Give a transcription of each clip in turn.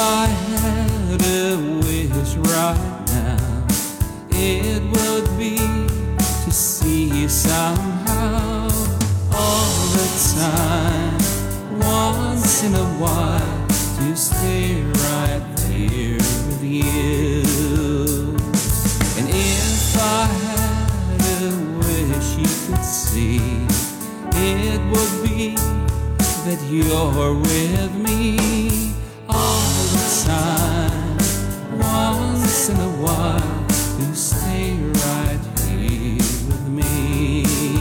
I had a wish right now, it would be to see you somehow all the time, once in a while, to stay right here with you. And if I had a wish you could see, it would be that you're with me all the time, once in a while, to stay right here with me.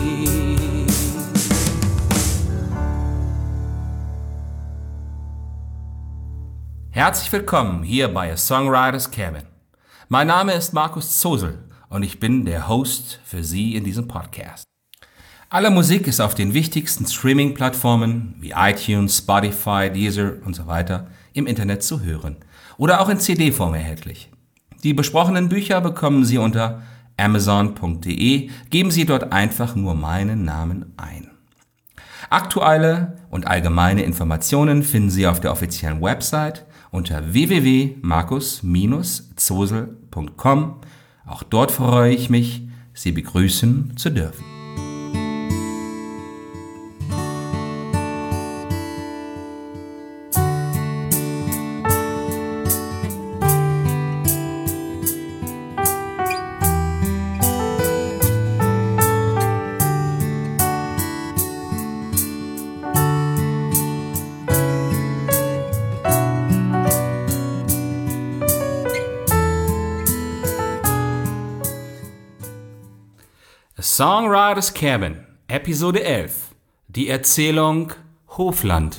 Herzlich willkommen hier bei A Songwriter's Cabin. Mein Name ist Markus Zosel und ich bin der Host für Sie in diesem Podcast. Alle Musik ist auf den wichtigsten Streaming-Plattformen wie iTunes, Spotify, Deezer und so weiter im Internet zu hören oder auch in CD-Form erhältlich. Die besprochenen Bücher bekommen Sie unter amazon.de, geben Sie dort einfach nur meinen Namen ein. Aktuelle und allgemeine Informationen finden Sie auf der offiziellen Website unter www.markus-zosel.com. Auch dort freue ich mich, Sie begrüßen zu dürfen. Songwriter's Cabin, Episode 11, die Erzählung Hofland.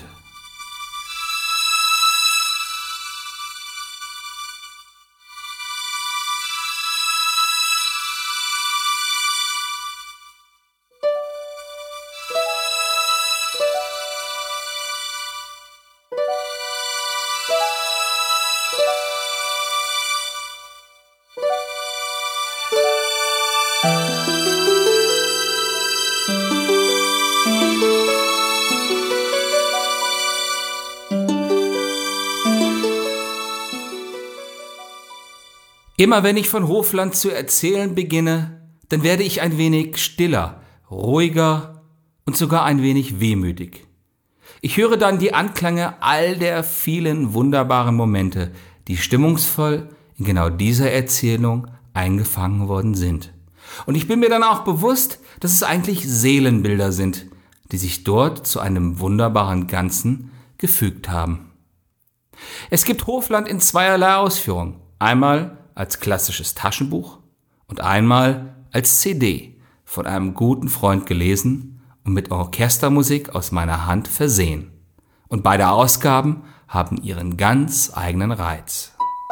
Immer wenn ich von Hofland zu erzählen beginne, dann werde ich ein wenig stiller, ruhiger und sogar ein wenig wehmütig. Ich höre dann die Anklänge all der vielen wunderbaren Momente, die stimmungsvoll in genau dieser Erzählung eingefangen worden sind. Und ich bin mir dann auch bewusst, dass es eigentlich Seelenbilder sind, die sich dort zu einem wunderbaren Ganzen gefügt haben. Es gibt Hofland in zweierlei Ausführung. Einmal als klassisches Taschenbuch und einmal als CD, von einem guten Freund gelesen und mit Orchestermusik aus meiner Hand versehen. Und beide Ausgaben haben ihren ganz eigenen Reiz.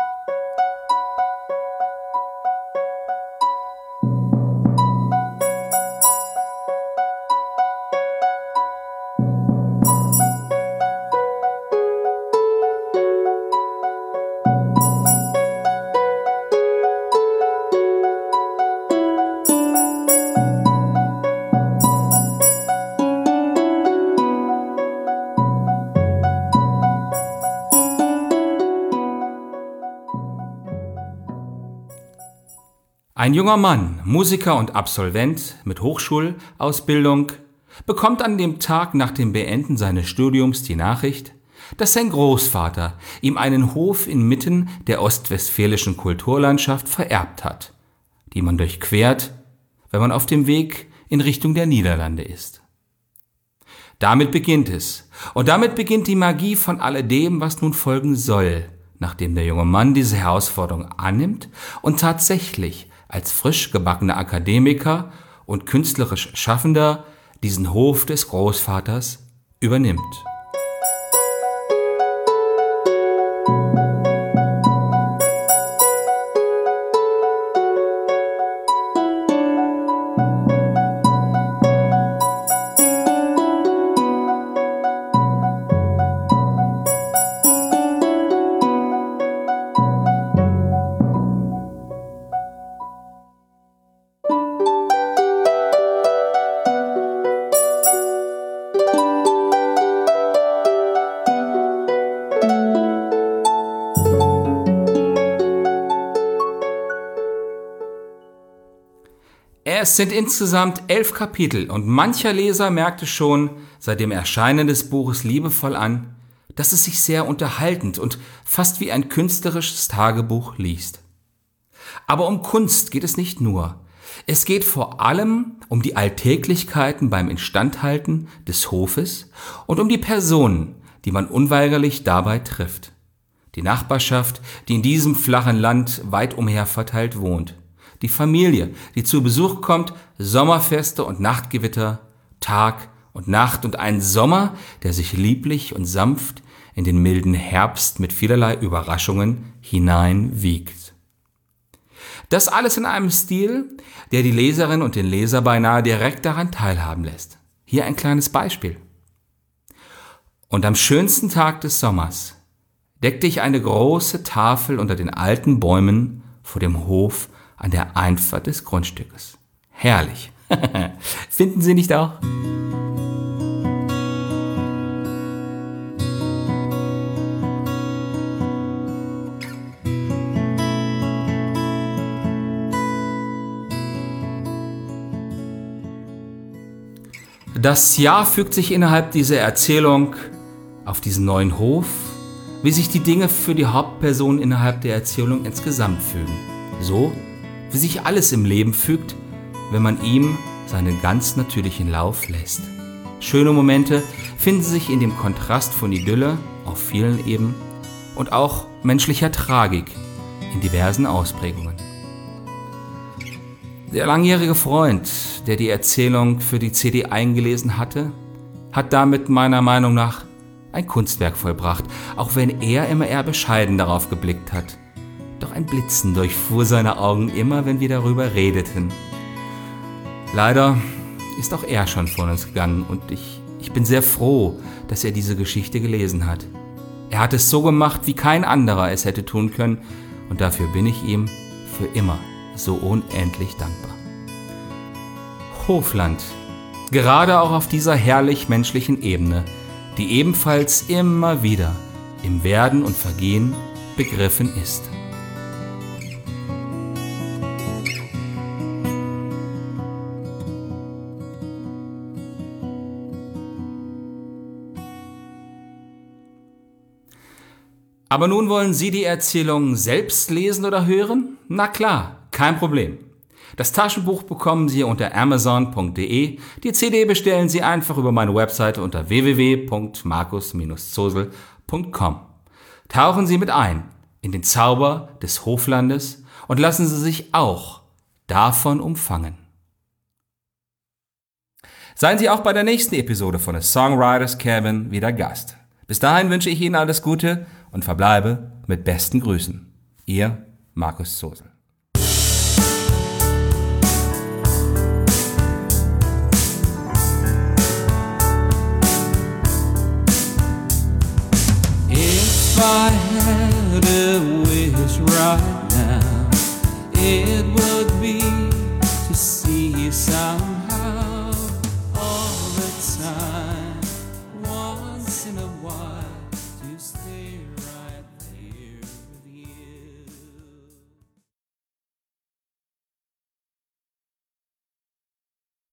Ein junger Mann, Musiker und Absolvent mit Hochschulausbildung, bekommt an dem Tag nach dem Beenden seines Studiums die Nachricht, dass sein Großvater ihm einen Hof inmitten der ostwestfälischen Kulturlandschaft vererbt hat, die man durchquert, wenn man auf dem Weg in Richtung der Niederlande ist. Damit beginnt es. Und damit beginnt die Magie von alledem, was nun folgen soll, nachdem der junge Mann diese Herausforderung annimmt und tatsächlich als frisch gebackener Akademiker und künstlerisch Schaffender diesen Hof des Großvaters übernimmt. Es sind insgesamt 11 Kapitel und mancher Leser merkte schon seit dem Erscheinen des Buches liebevoll an, dass es sich sehr unterhaltend und fast wie ein künstlerisches Tagebuch liest. Aber um Kunst geht es nicht nur. Es geht vor allem um die Alltäglichkeiten beim Instandhalten des Hofes und um die Personen, die man unweigerlich dabei trifft. Die Nachbarschaft, die in diesem flachen Land weit umher verteilt wohnt. Die Familie, die zu Besuch kommt, Sommerfeste und Nachtgewitter, Tag und Nacht und einen Sommer, der sich lieblich und sanft in den milden Herbst mit vielerlei Überraschungen hineinwiegt. Das alles in einem Stil, der die Leserin und den Leser beinahe direkt daran teilhaben lässt. Hier ein kleines Beispiel. Und am schönsten Tag des Sommers deckte ich eine große Tafel unter den alten Bäumen vor dem Hof an der Einfahrt des Grundstückes. Herrlich. Finden Sie nicht auch? Das Jahr fügt sich innerhalb dieser Erzählung auf diesen neuen Hof, wie sich die Dinge für die Hauptperson innerhalb der Erzählung insgesamt fügen. So, wie sich alles im Leben fügt, wenn man ihm seinen ganz natürlichen Lauf lässt. Schöne Momente finden sich in dem Kontrast von Idylle auf vielen Ebenen und auch menschlicher Tragik in diversen Ausprägungen. Der langjährige Freund, der die Erzählung für die CD eingelesen hatte, hat damit meiner Meinung nach ein Kunstwerk vollbracht, auch wenn er immer eher bescheiden darauf geblickt hat. Doch ein Blitzen durchfuhr seine Augen immer, wenn wir darüber redeten. Leider ist auch er schon von uns gegangen und ich bin sehr froh, dass er diese Geschichte gelesen hat. Er hat es so gemacht, wie kein anderer es hätte tun können und dafür bin ich ihm für immer so unendlich dankbar. Hofland, gerade auch auf dieser herrlich menschlichen Ebene, die ebenfalls immer wieder im Werden und Vergehen begriffen ist. Aber nun wollen Sie die Erzählung selbst lesen oder hören? Na klar, kein Problem. Das Taschenbuch bekommen Sie unter amazon.de. Die CD bestellen Sie einfach über meine Webseite unter www.markus-zosel.com. Tauchen Sie mit ein in den Zauber des Hoflandes und lassen Sie sich auch davon umfangen. Seien Sie auch bei der nächsten Episode von A Songwriter's Cabin wieder Gast. Bis dahin wünsche ich Ihnen alles Gute und verbleibe mit besten Grüßen. Ihr Markus Zosel.